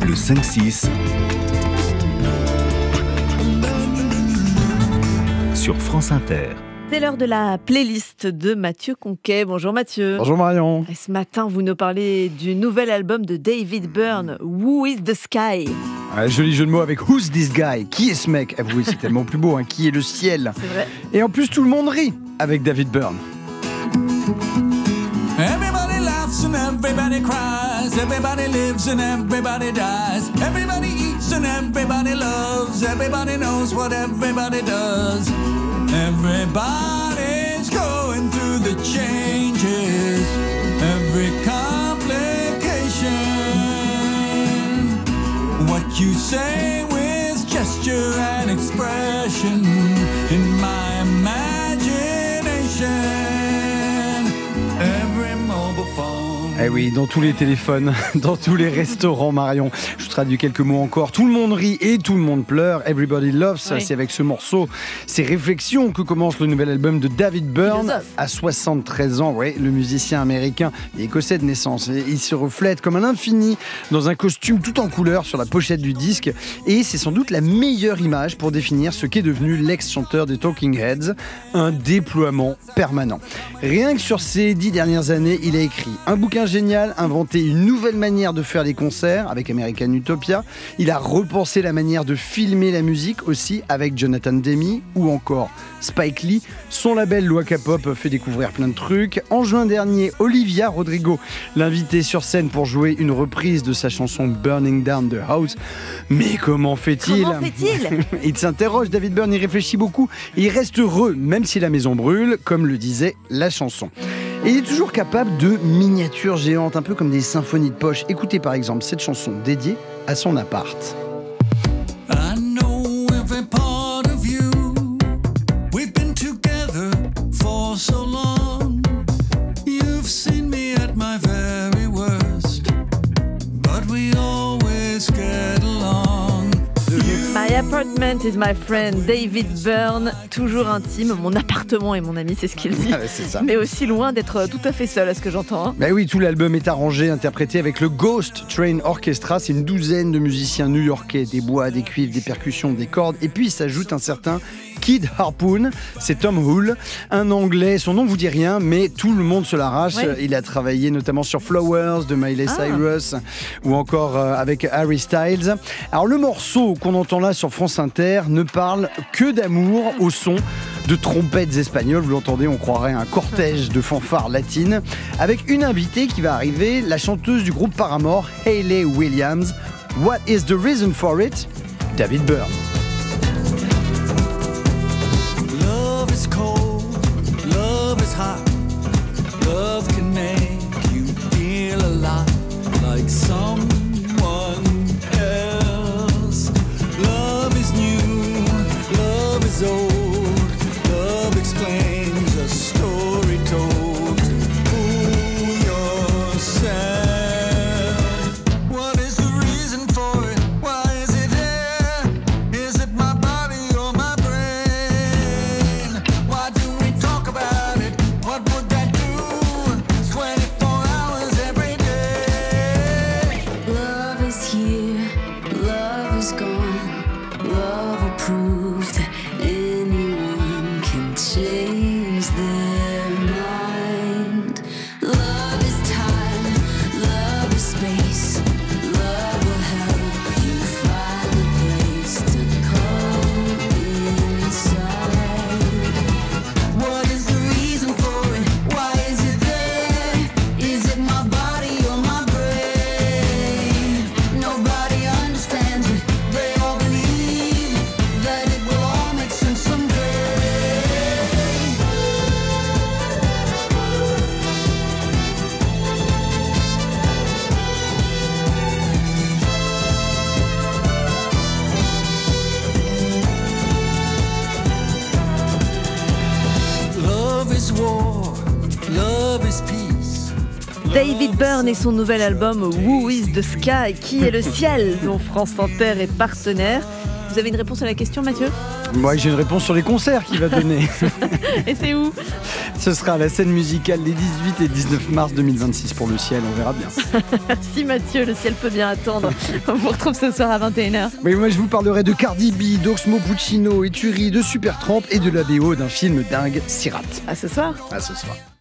Le 5-6 sur France Inter. C'est l'heure de la playlist de Mathieu Conquet. Bonjour Mathieu. Bonjour Marion. Et ce matin, vous nous parlez du nouvel album de David Byrne, Who is the Sky? Joli jeu de mots avec Who's this guy? Qui est ce mec? Oui, c'est tellement plus beau, hein. Qui est le ciel? C'est vrai. Et en plus, tout le monde rit avec David Byrne. Everybody laughs and everybody cries. Everybody lives and everybody dies. Everybody eats and everybody loves. Everybody knows what everybody does. Everybody's going through the changes. Every complication. What you say with gesture and expression in my imagination. Eh oui, dans tous les téléphones, dans tous les restaurants, Marion. Je traduis quelques mots encore. Tout le monde rit et tout le monde pleure. Everybody loves. Oui. C'est avec ce morceau, ces réflexions que commence le nouvel album de David Byrne. À 73 ans, ouais, le musicien américain et écossais de naissance. Et il se reflète comme un infini dans un costume tout en couleur sur la pochette du disque. Et c'est sans doute la meilleure image pour définir ce qu'est devenu l'ex-chanteur des Talking Heads. Un déploiement permanent. Rien que sur ces 10 dernières années, il a écrit un bouquin génial, inventé une nouvelle manière de faire des concerts avec American Utopia. Il a repensé la manière de filmer la musique aussi avec Jonathan Demme ou encore Spike Lee. Son label Waka Pop fait découvrir plein de trucs. En juin dernier, Olivia Rodrigo l'invitait sur scène pour jouer une reprise de sa chanson Burning Down the House. Mais comment fait-il? Il s'interroge, David Byrne, il réfléchit beaucoup et il reste heureux, même si la maison brûle, comme le disait la chanson. Et il est toujours capable de miniatures géantes, un peu comme des symphonies de poche. Écoutez par exemple cette chanson dédiée à son appart. I know every part of you. We've been together for so long. You've seen me at my very worst, but we always get along. My apartment is my friend, David Byrne, toujours intime. Mon appartement est mon ami, c'est ce qu'il dit. C'est ça. Mais aussi loin d'être tout à fait seul, à ce que j'entends. Hein. Ben oui, tout l'album est arrangé, interprété avec le Ghost Train Orchestra. C'est une douzaine de musiciens new-yorkais, des bois, des cuivres, des percussions, des cordes. Et puis il s'ajoute un certain Kid Harpoon, c'est Tom Hull, un Anglais, son nom vous dit rien, mais tout le monde se l'arrache. Ouais. Il a travaillé notamment sur Flowers de Miley Cyrus ou encore avec Harry Styles. Alors le morceau qu'on entend là sur France Inter ne parle que d'amour au son de trompettes espagnoles. Vous l'entendez, on croirait un cortège de fanfares latines avec une invitée qui va arriver, la chanteuse du groupe Paramore, Hayley Williams. What is the reason for it? David Byrne. Love can make you feel a lot like someone else. Love is new, love is old. Love explains a story told to fool yourself. What is the reason for it? Why is it there? Is it my body or my brain? Why do we talk about it? What would that do? 24 hours every day. Love is here, love is gone. Love will prove that anyone can change their mind. Love is time, love is space. Love will help you find a place to come inside. What is the reason for it? Why is it there? Is it my body or my brain? Nobody understands it. They all believe that it will all make sense someday. Love is war, love is peace. David Byrne et son nouvel album Who is the Sky, qui est le ciel, dont France Inter est partenaire. Vous avez une réponse à la question, Mathieu? Moi, j'ai une réponse sur les concerts qu'il va donner. Et c'est où? Ce sera à la scène musicale les 18 et 19 mars 2026 pour le ciel, on verra bien. Si Mathieu, le ciel peut bien attendre. On vous retrouve ce soir à 21h. Oui, moi je vous parlerai de Cardi B, d'Oxmo Puccino et Turi, de Supertramp et de la BO d'un film dingue, Sirat. À ce soir. À ce soir.